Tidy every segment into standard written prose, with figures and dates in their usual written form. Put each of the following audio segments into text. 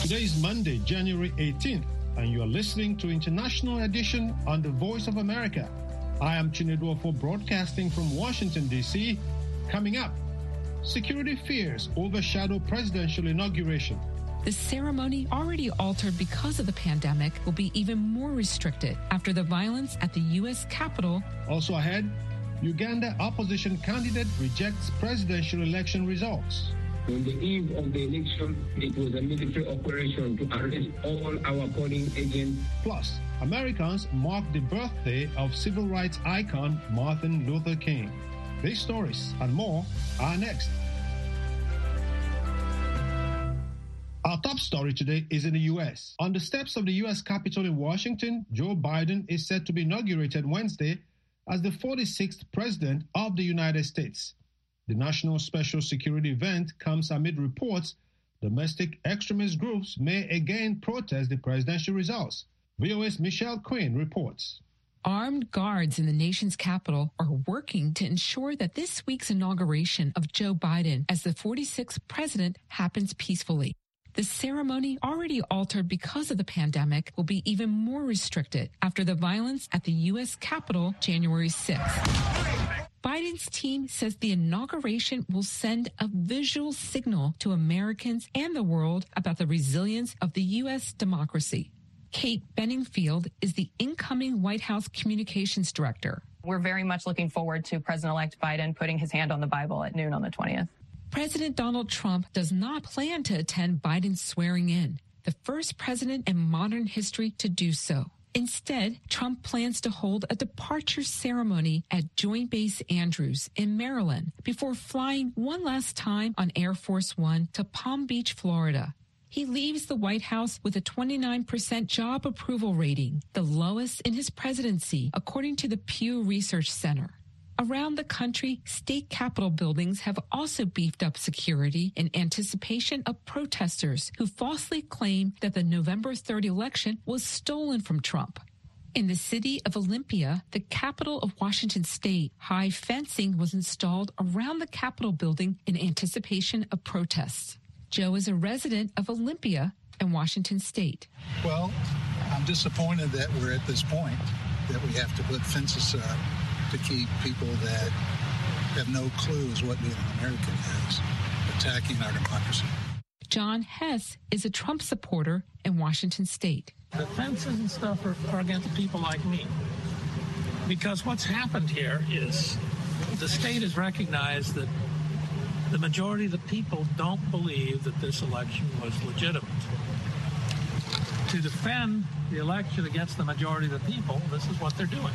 Today is Monday, January 18th, and you are listening to International Edition on the Voice of America. I am Chinedu for broadcasting from Washington, D.C. Coming up, security fears overshadow presidential inauguration. The ceremony, already altered because of the pandemic, will be even more restricted after the violence at the U.S. Capitol. Also ahead, Uganda opposition candidate rejects presidential election results. On the eve of the election, it was a military operation to arrest all our polling agents. Plus, Americans mark the birthday of civil rights icon Martin Luther King. These stories and more are next. Our top story today is in the U.S. On the steps of the U.S. Capitol in Washington, Joe Biden is set to be inaugurated Wednesday as the 46th President of the United States. The National Special Security event comes amid reports domestic extremist groups may again protest the presidential results. VOA's Michelle Quinn reports. Armed guards in the nation's capital are working to ensure that this week's inauguration of Joe Biden as the 46th president happens peacefully. The ceremony, already altered because of the pandemic, will be even more restricted after the violence at the U.S. Capitol January 6th. Biden's team says the inauguration will send a visual signal to Americans and the world about the resilience of the U.S. democracy. Kate Benningfield is the incoming White House communications director. We're very much looking forward to President-elect Biden putting his hand on the Bible at noon on the 20th. President Donald Trump does not plan to attend Biden's swearing in, the first president in modern history to do so. Instead, Trump plans to hold a departure ceremony at Joint Base Andrews in Maryland before flying one last time on Air Force One to Palm Beach, Florida. He leaves the White House with a 29% job approval rating, the lowest in his presidency, according to the Pew Research Center. Around the country, state capitol buildings have also beefed up security in anticipation of protesters who falsely claim that the November 3rd election was stolen from Trump. In the city of Olympia, the capital of Washington state, high fencing was installed around the Capitol building in anticipation of protests. Joe is a resident of Olympia in Washington state. Well, I'm disappointed that we're at this point, that we have to put fences up to keep people that have no clues what being an American is attacking our democracy. John Hess is a Trump supporter in Washington state. The fences and stuff are against people like me. Because what's happened here is the state has recognized that the majority of the people don't believe that this election was legitimate. To defend the election against the majority of the people, this is what they're doing.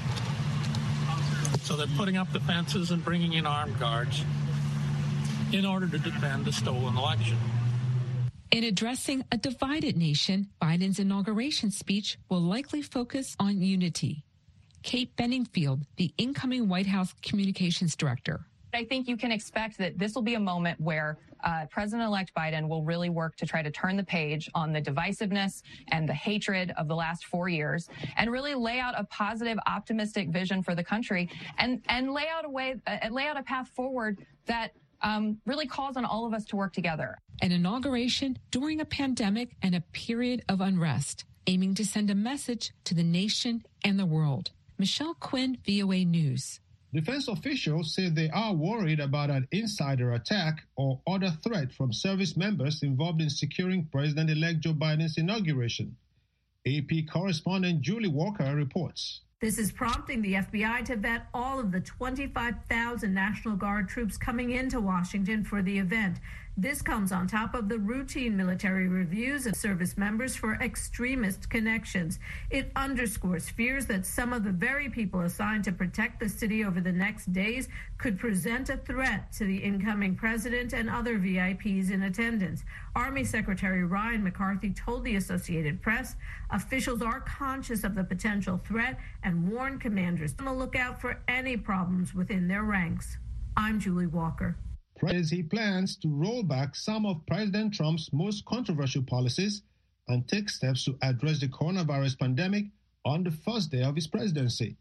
So they're putting up the fences and bringing in armed guards in order to defend a stolen election. In addressing a divided nation, Biden's inauguration speech will likely focus on unity. Kate Benningfield, the incoming White House communications director. I think you can expect that this will be a moment where President-elect Biden will really work to try to turn the page on the divisiveness and the hatred of the last 4 years and really lay out a positive, optimistic vision for the country and lay out a path forward that really calls on all of us to work together. An inauguration during a pandemic and a period of unrest, aiming to send a message to the nation and the world. Michelle Quinn, VOA News. Defense officials say they are worried about an insider attack or other threat from service members involved in securing President-elect Joe Biden's inauguration. AP correspondent Julie Walker reports. This is prompting the FBI to vet all of the 25,000 National Guard troops coming into Washington for the event. This comes on top of the routine military reviews of service members for extremist connections. It underscores fears that some of the very people assigned to protect the city over the next days could present a threat to the incoming president and other VIPs in attendance. Army Secretary Ryan McCarthy told the Associated Press officials are conscious of the potential threat and warn commanders to look out for any problems within their ranks. I'm Julie Walker. Says he plans to roll back some of President Trump's most controversial policies and take steps to address the coronavirus pandemic on the first day of his presidency.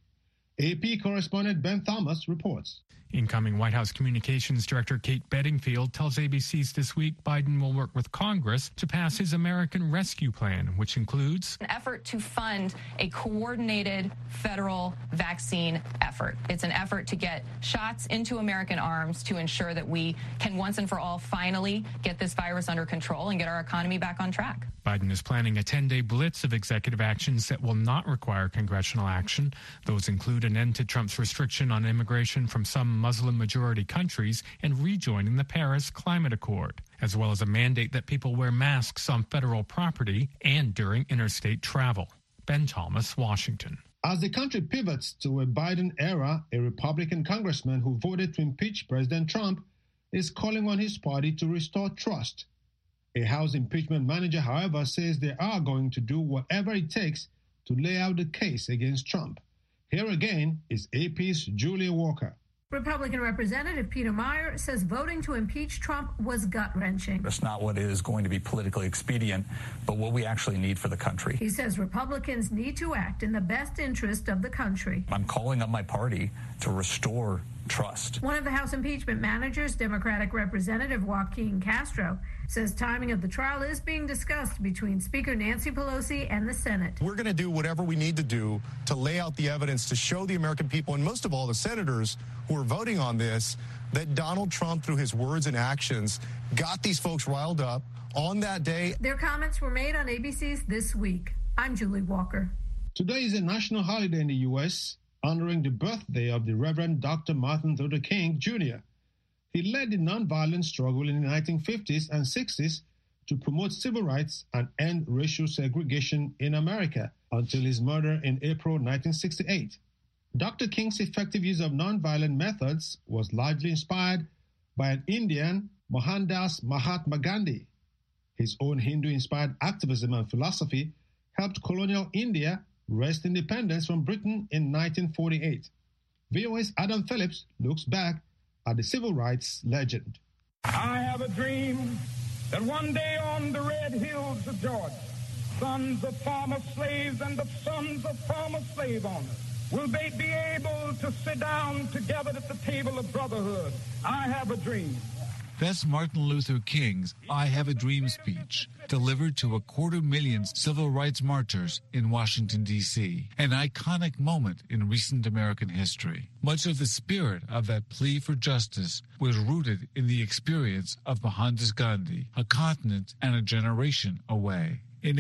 AP correspondent Ben Thomas reports. Incoming White House Communications Director Kate Bedingfield tells ABC's This Week Biden will work with Congress to pass his American Rescue Plan, which includes an effort to fund a coordinated federal vaccine effort. It's an effort to get shots into American arms to ensure that we can once and for all finally get this virus under control and get our economy back on track. Biden is planning a 10-day blitz of executive actions that will not require congressional action. Those include an end to Trump's restriction on immigration from some Muslim-majority countries and rejoining the Paris Climate Accord, as well as a mandate that people wear masks on federal property and during interstate travel. Ben Thomas, Washington. As the country pivots to a Biden era, a Republican congressman who voted to impeach President Trump is calling on his party to restore trust. A House impeachment manager, however, says they are going to do whatever it takes to lay out the case against Trump. Here again is AP's Julia Walker. Republican Representative Peter Meijer says voting to impeach Trump was gut-wrenching. That's not what is going to be politically expedient, but what we actually need for the country. He says Republicans need to act in the best interest of the country. I'm calling up my party to restore trust. One of the House impeachment managers, Democratic Representative Joaquin Castro, says timing of the trial is being discussed between Speaker Nancy Pelosi and the Senate. We're going to do whatever we need to do to lay out the evidence to show the American people, and most of all the senators who are voting on this, that Donald Trump, through his words and actions, got these folks riled up on that day. Their comments were made on ABC's This Week. I'm Julie Walker. Today is a national holiday in the U.S., honoring the birthday of the Reverend Dr. Martin Luther King, Jr. He led the nonviolent struggle in the 1950s and 60s to promote civil rights and end racial segregation in America until his murder in April 1968. Dr. King's effective use of nonviolent methods was largely inspired by an Indian, Mohandas Mahatma Gandhi. His own Hindu-inspired activism and philosophy helped colonial India wrest independence from Britain in 1948. VOA's Adam Phillips looks back at the civil rights legend. I have a dream that one day on the red hills of Georgia, sons of former slaves and the sons of former slave owners will they be able to sit down together at the table of brotherhood. I have a dream. That's Martin Luther King's I Have a Dream speech, delivered to 250,000 civil rights marchers in Washington, D.C., an iconic moment in recent American history. Much of the spirit of that plea for justice was rooted in the experience of Mohandas Gandhi, a continent and a generation away. In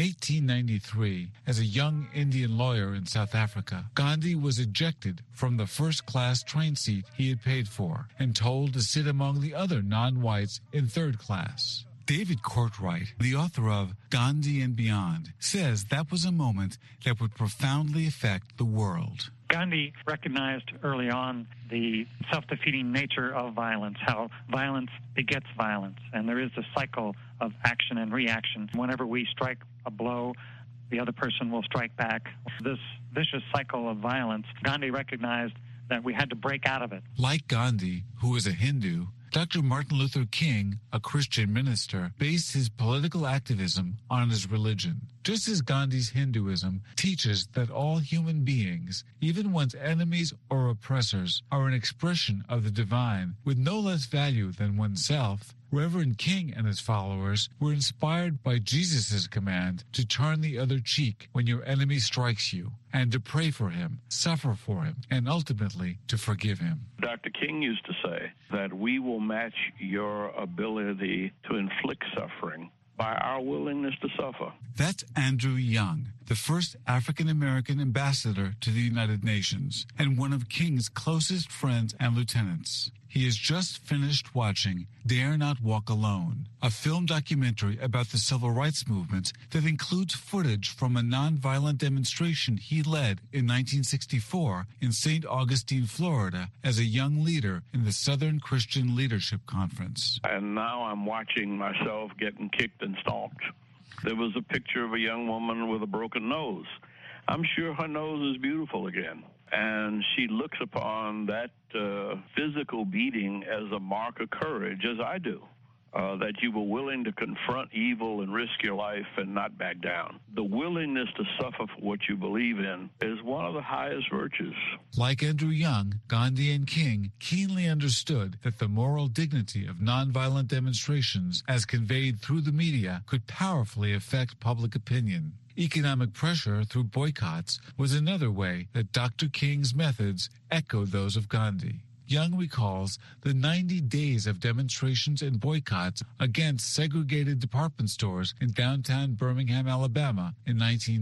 1893, as a young Indian lawyer in South Africa, Gandhi was ejected from the first-class train seat he had paid for and told to sit among the other non-whites in third class. David Courtwright, the author of Gandhi and Beyond, says that was a moment that would profoundly affect the world. Gandhi recognized early on the self-defeating nature of violence, how violence begets violence, and there is a cycle of action and reaction. Whenever we strike a blow, the other person will strike back. This vicious cycle of violence, Gandhi recognized that we had to break out of it. Like Gandhi, who was a Hindu, Dr. Martin Luther King, a Christian minister, based his political activism on his religion. Just as Gandhi's Hinduism teaches that all human beings, even one's enemies or oppressors, are an expression of the divine with no less value than oneself, Reverend King and his followers were inspired by Jesus' command to turn the other cheek when your enemy strikes you, and to pray for him, suffer for him, and ultimately to forgive him. Dr. King used to say that we will match your ability to inflict suffering by our willingness to suffer. That's Andrew Young, the first African-American ambassador to the United Nations, and one of King's closest friends and lieutenants. He has just finished watching Dare Not Walk Alone, a film documentary about the civil rights movement that includes footage from a nonviolent demonstration he led in 1964 in St. Augustine, Florida, as a young leader in the Southern Christian Leadership Conference. And now I'm watching myself getting kicked and stomped. There was a picture of a young woman with a broken nose. I'm sure her nose is beautiful again. And she looks upon that physical beating as a mark of courage, as I do. that you were willing to confront evil and risk your life and not back down. The willingness to suffer for what you believe in is one of the highest virtues. Like Andrew Young, Gandhi and King keenly understood that the moral dignity of nonviolent demonstrations, as conveyed through the media, could powerfully affect public opinion. Economic pressure through boycotts was another way that Dr. King's methods echoed those of Gandhi. Young recalls the 90 days of demonstrations and boycotts against segregated department stores in downtown Birmingham, Alabama in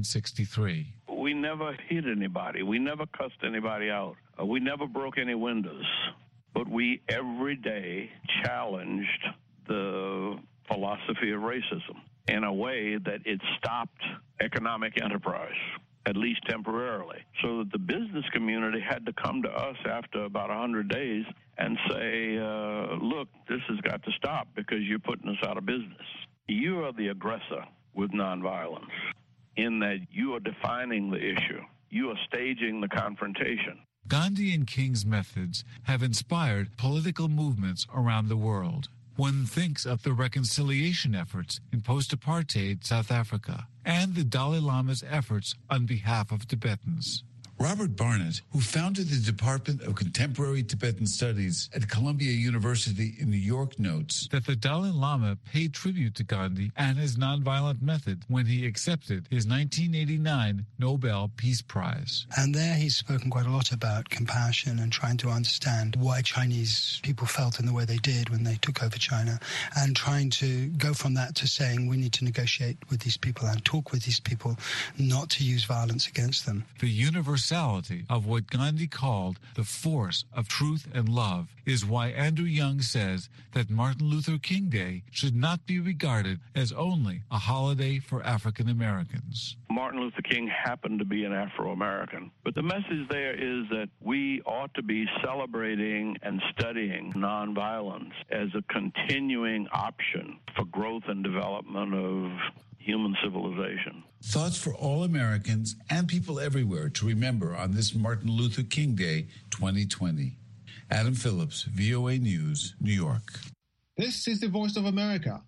1963. We never hit anybody. We never cussed anybody out. We never broke any windows. But we every day challenged the philosophy of racism in a way that it stopped economic enterprise, at least temporarily, so that the business community had to come to us after about 100 days and say, look, this has got to stop because you're putting us out of business. You are the aggressor with nonviolence in that you are defining the issue. You are staging the confrontation. Gandhi and King's methods have inspired political movements around the world. One thinks of the reconciliation efforts in post-apartheid South Africa and the Dalai Lama's efforts on behalf of Tibetans. Robert Barnett, who founded the Department of Contemporary Tibetan Studies at Columbia University in New York, notes that the Dalai Lama paid tribute to Gandhi and his nonviolent method when he accepted his 1989 Nobel Peace Prize. And there he's spoken quite a lot about compassion and trying to understand why Chinese people felt in the way they did when they took over China, and trying to go from that to saying we need to negotiate with these people and talk with these people, not to use violence against them. The universality of what Gandhi called the force of truth and love is why Andrew Young says that Martin Luther King Day should not be regarded as only a holiday for African Americans. Martin Luther King happened to be an Afro-American, but the message there is that we ought to be celebrating and studying nonviolence as a continuing option for growth and development of human civilization. Thoughts for all Americans and people everywhere to remember on this Martin Luther King Day 2020. Adam Phillips, VOA News, New York. This is the Voice of America.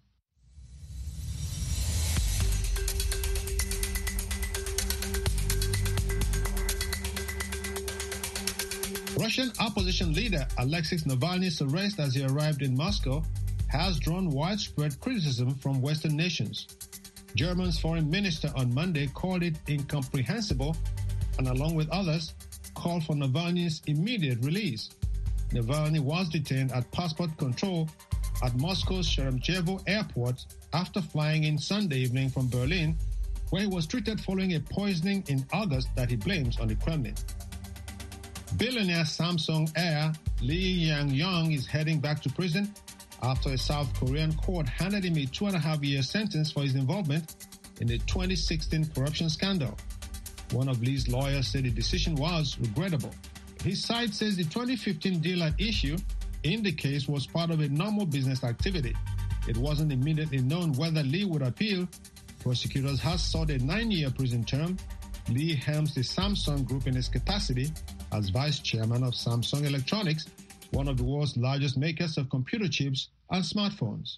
Russian opposition leader Alexei Navalny's arrest as he arrived in Moscow has drawn widespread criticism from Western nations. Germany's foreign minister on Monday called it incomprehensible and, along with others, called for Navalny's immediate release. Navalny was detained at passport control at Moscow's Sheremetyevo airport after flying in Sunday evening from Berlin, where he was treated following a poisoning in August that he blames on the Kremlin. Billionaire Samsung heir Lee Yang-yong is heading back to prison after a South Korean court handed him a 2.5-year sentence for his involvement in the 2016 corruption scandal. One of Lee's lawyers said the decision was regrettable. His side says the 2015 deal at issue in the case was part of a normal business activity. It wasn't immediately known whether Lee would appeal. Prosecutors have sought a 9-year prison term. Lee helms the Samsung Group in his capacity as vice chairman of Samsung Electronics, one of the world's largest makers of computer chips and smartphones.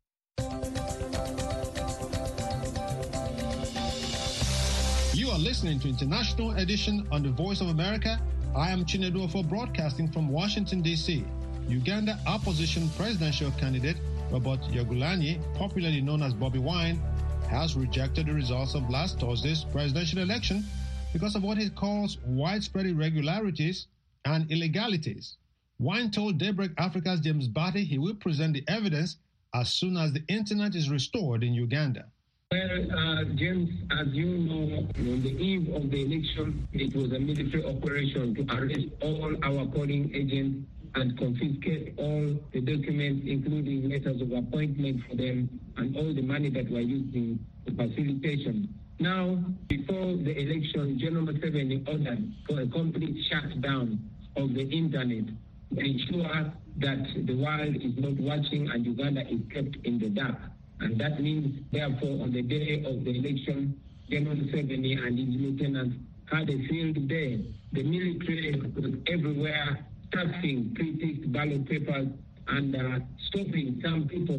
You are listening to International Edition on the Voice of America. I am Chinedu Ofo, broadcasting from Washington, D.C. Uganda opposition presidential candidate Robert Kyagulanyi, popularly known as Bobi Wine, has rejected the results of last Thursday's presidential election because of what he calls widespread irregularities and illegalities. Wine told Daybreak Africa's James Batty he will present the evidence as soon as the internet is restored in Uganda. Well, James, as you know, on the eve of the election, it was a military operation to arrest all our polling agents and confiscate all the documents, including letters of appointment for them and all the money that were used in the facilitation. Now, before the election, General Museveni ordered for a complete shutdown of the internet to ensure that the world is not watching and Uganda is kept in the dark. And that means, therefore, on the day of the election, General Museveni and his lieutenants had a field day. The military was everywhere, stuffing pre-ticked ballot papers and stopping some people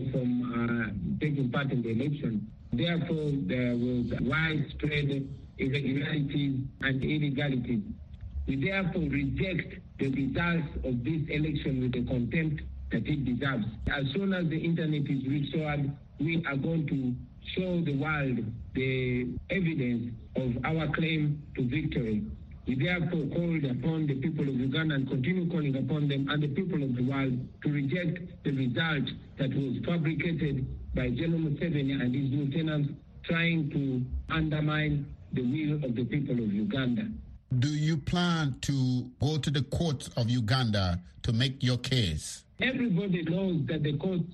from taking part in the election. Therefore, there was widespread irregularities and illegalities. We therefore reject the results of this election with the contempt that it deserves. As soon as the internet is restored, we are going to show the world the evidence of our claim to victory. We therefore called upon the people of Uganda and continue calling upon them and the people of the world to reject the result that was fabricated by General Museveni and his lieutenants trying to undermine the will of the people of Uganda. Do you plan to go to the courts of Uganda to make your case? Everybody knows that the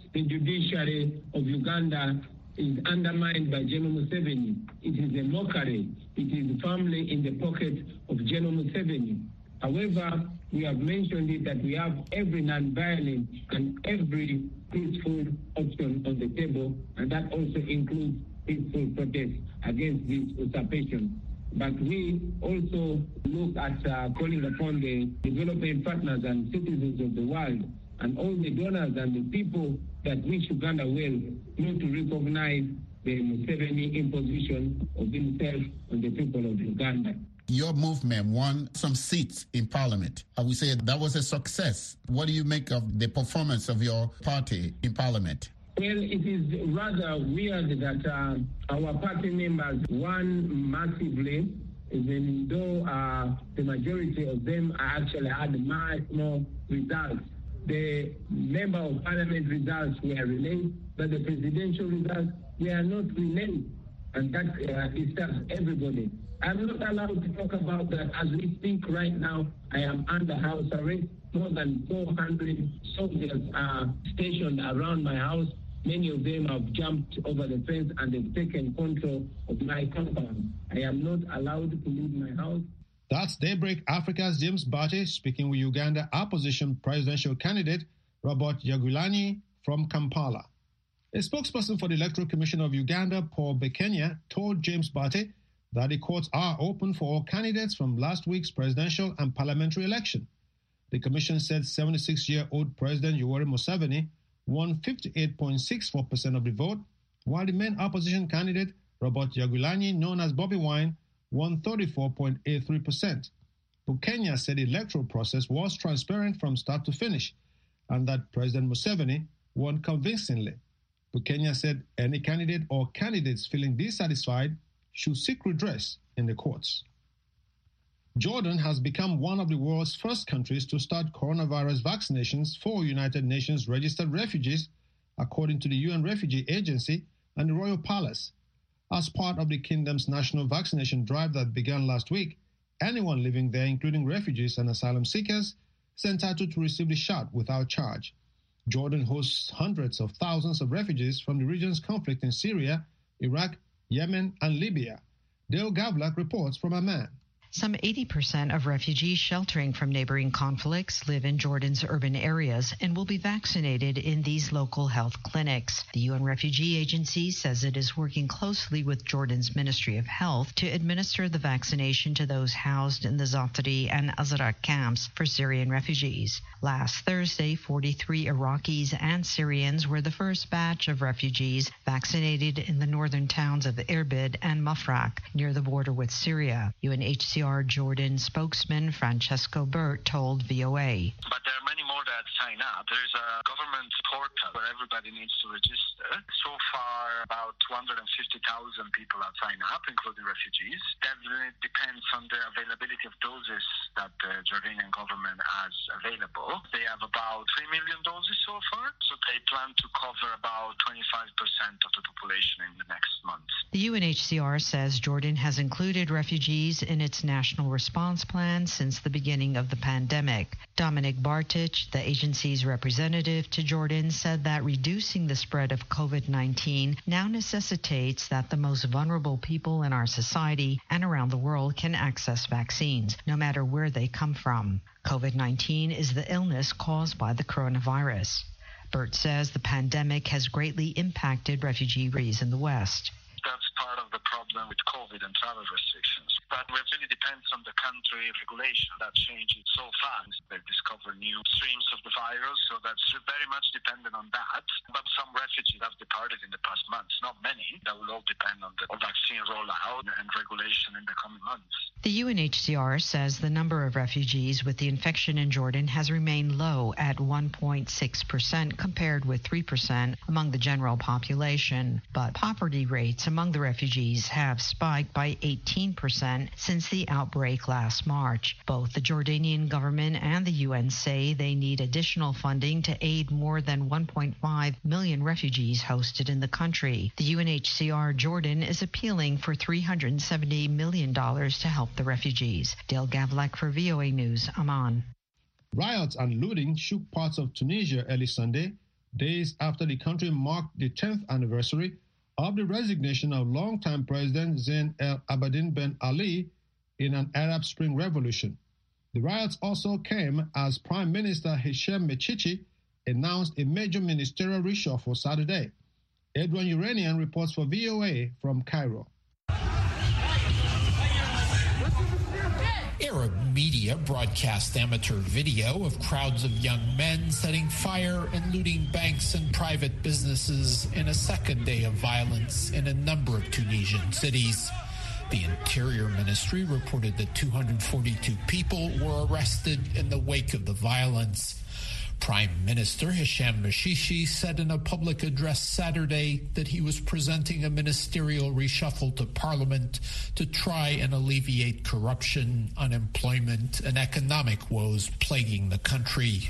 judiciary of Uganda is undermined by General Museveni. It is a mockery. It is firmly in the pocket of General Museveni. However, we have mentioned it that we have every non-violent and every peaceful option on the table, and that also includes peaceful protest against this usurpation. But we also look at calling upon the developing partners and citizens of the world and all the donors and the people that wish Uganda well not to recognize the Museveni imposition of himself on the people of Uganda. Your movement won some seats in parliament. I would say that was a success. What do you make of the performance of your party in parliament? Well, it is rather weird that our party members won massively, even though the majority of them actually had much more results. The member of parliament results were relayed, but the presidential results were not relayed. And that disturbs everybody. I'm not allowed to talk about that. As we speak right now, I am under house arrest. More than 400 soldiers are stationed around my house. Many of them have jumped over the fence and they've taken control of my compound. I am not allowed to leave my house. That's Daybreak Africa's James Bate speaking with Uganda opposition presidential candidate Robert Kyagulanyi from Kampala. A spokesperson for the Electoral Commission of Uganda, Paul Bekenya, told James Bate that the courts are open for all candidates from last week's presidential and parliamentary election. The commission said 76-year-old President Yoweri Museveni won 58.64% of the vote, while the main opposition candidate, Robert Kyagulanyi, known as Bobi Wine, won 34.83%. Bekenya said the electoral process was transparent from start to finish, and that President Museveni won convincingly. Bekenya said any candidate or candidates feeling dissatisfied should seek redress in the courts. Jordan has become one of the world's first countries to start coronavirus vaccinations for United Nations registered refugees, according to the UN Refugee Agency and the Royal Palace. As part of the kingdom's national vaccination drive that began last week, anyone living there, including refugees and asylum seekers, is entitled to receive the shot without charge. Jordan hosts hundreds of thousands of refugees from the region's conflict in Syria, Iraq, Yemen, and Libya. Dale Gavlak reports from Amman. Some 80% of refugees sheltering from neighboring conflicts live in Jordan's urban areas and will be vaccinated in these local health clinics. The UN Refugee Agency says it is working closely with Jordan's Ministry of Health to administer the vaccination to those housed in the Zaatari and Azraq camps for Syrian refugees. Last Thursday, 43 Iraqis and Syrians were the first batch of refugees vaccinated in the northern towns of Irbid and Mafraq near the border with Syria. UNHCR Jordan spokesman Francesco Burt told VOA. But there are many more that sign up. There's a government portal where everybody needs to register. So far, about 250,000 people have signed up, including refugees. That really depends on the availability of doses that the Jordanian government has available. They have about 3 million doses so far, so they plan to cover about 25% of the population in the next months. The UNHCR says Jordan has included refugees in its national response plan since the beginning of the pandemic. Dominic Bartich, the agency's representative to Jordan, said that reducing the spread of COVID-19 now necessitates that the most vulnerable people in our society and around the world can access vaccines, no matter where they come from. COVID-19 is the illness caused by the coronavirus. Burt says the pandemic has greatly impacted refugees in the West. That's part of the problem problem with COVID and travel restrictions. But it really depends on the country regulation that changes so fast. They discover new streams of the virus, so that's very much dependent on that. But some refugees have departed in the past months, not many. That will all depend on the vaccine rollout and regulation in the coming months. The UNHCR says the number of refugees with the infection in Jordan has remained low at 1.6% compared with 3% among the general population. But poverty rates among the refugees have spiked by 18% since the outbreak last March. Both the Jordanian government and the UN say they need additional funding to aid more than 1.5 million refugees hosted in the country. The UNHCR Jordan is appealing for $370 million to help the refugees. Dale Gavlak for VOA News, Amman. Riots and looting shook parts of Tunisia early Sunday, days after the country marked the 10th anniversary of the resignation of longtime President Zine El Abidine Ben Ali in an Arab Spring revolution. The riots also came as Prime Minister Hichem Mechichi announced a major ministerial reshuffle Saturday. Edwin Uranian reports for VOA from Cairo. Arab media broadcast amateur video of crowds of young men setting fire and looting banks and private businesses in a second day of violence in a number of Tunisian cities. The Interior Ministry reported that 242 people were arrested in the wake of the violence. Prime Minister Hichem Mechichi said in a public address Saturday that he was presenting a ministerial reshuffle to Parliament to try and alleviate corruption, unemployment, and economic woes plaguing the country.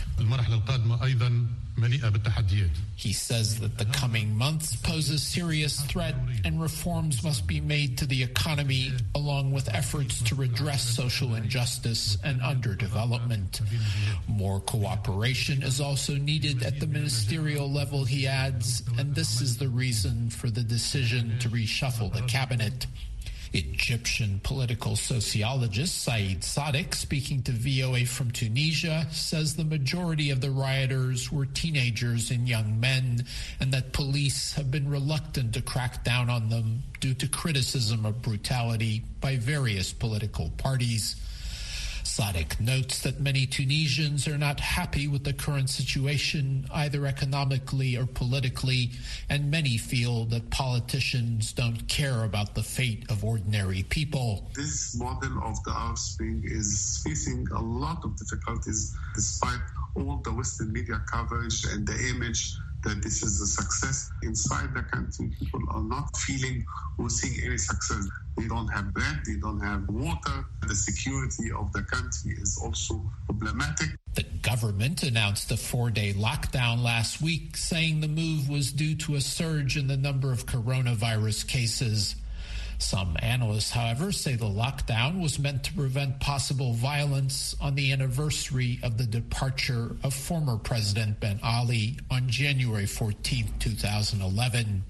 He says that the coming months pose a serious threat and reforms must be made to the economy, along with efforts to redress social injustice and underdevelopment. More cooperation is also needed at the ministerial level, he adds, and this is the reason for the decision to reshuffle the cabinet. Egyptian political sociologist Saeed Sadiq, speaking to VOA from Tunisia, says the majority of the rioters were teenagers and young men, and that police have been reluctant to crack down on them due to criticism of brutality by various political parties. Sadiq notes that many Tunisians are not happy with the current situation, either economically or politically, and many feel that politicians don't care about the fate of ordinary people. This model of the Arab Spring is facing a lot of difficulties despite all the Western media coverage and the image that this is a success. Inside the country, people are not feeling or seeing any success. They don't have bread, they don't have water. The security of the country is also problematic. The government announced a 4-day lockdown last week, saying the move was due to a surge in the number of coronavirus cases. Some analysts, however, say the lockdown was meant to prevent possible violence on the anniversary of the departure of former President Ben Ali on January 14, 2011.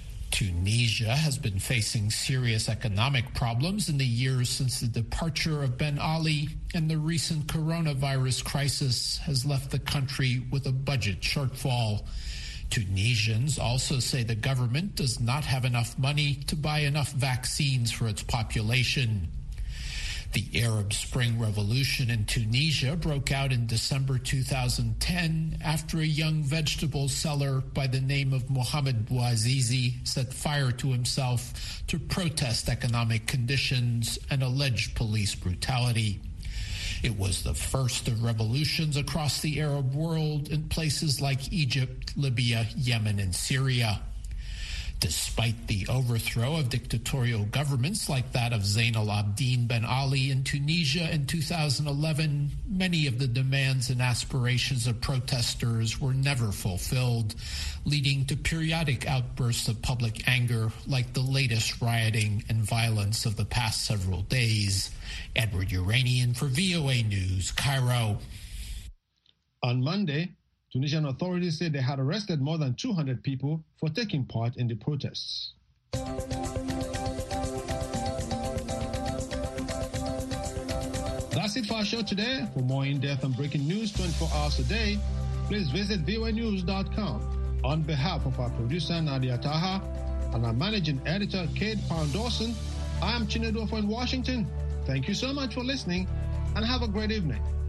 Tunisia has been facing serious economic problems in the years since the departure of Ben Ali, and the recent coronavirus crisis has left the country with a budget shortfall. Tunisians also say the government does not have enough money to buy enough vaccines for its population. The Arab Spring Revolution in Tunisia broke out in December 2010 after a young vegetable seller by the name of Mohamed Bouazizi set fire to himself to protest economic conditions and alleged police brutality. It was the first of revolutions across the Arab world in places like Egypt, Libya, Yemen, and Syria. Despite the overthrow of dictatorial governments like that of Zain al-Abidine Ben Ali in Tunisia in 2011, many of the demands and aspirations of protesters were never fulfilled, leading to periodic outbursts of public anger like the latest rioting and violence of the past several days. Edward Uranian for VOA News, Cairo. On Monday, Tunisian authorities said they had arrested more than 200 people for taking part in the protests. That's it for our show today. For more in-depth and breaking news 24 hours a day, please visit voanews.com. On behalf of our producer, Nadia Taha, and our managing editor, Kate Pound-Dawson. I am Chinedu in Washington. Thank you so much for listening, and have a great evening.